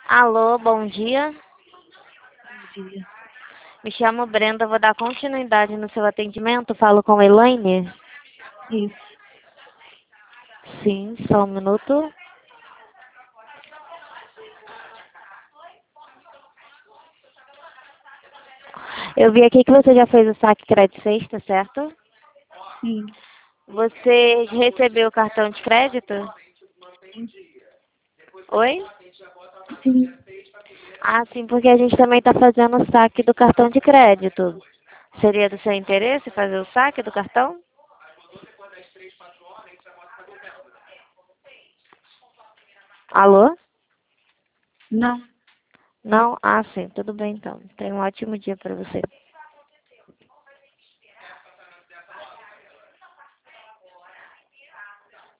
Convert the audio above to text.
Alô, bom dia. Bom dia. Me chamo Brenda, vou dar continuidade no seu atendimento. Falo com a Elaine? Isso. Sim, só um minuto. Eu vi aqui que você já fez o saque crédito sexta, certo? Sim. Você recebeu o cartão de crédito? Oi? Sim. Ah, sim, porque a gente também está fazendo o saque do cartão de crédito. Seria do seu interesse fazer o saque do cartão? Alô? Não. Não? Ah, sim, tudo bem então. Tenha um ótimo dia para você.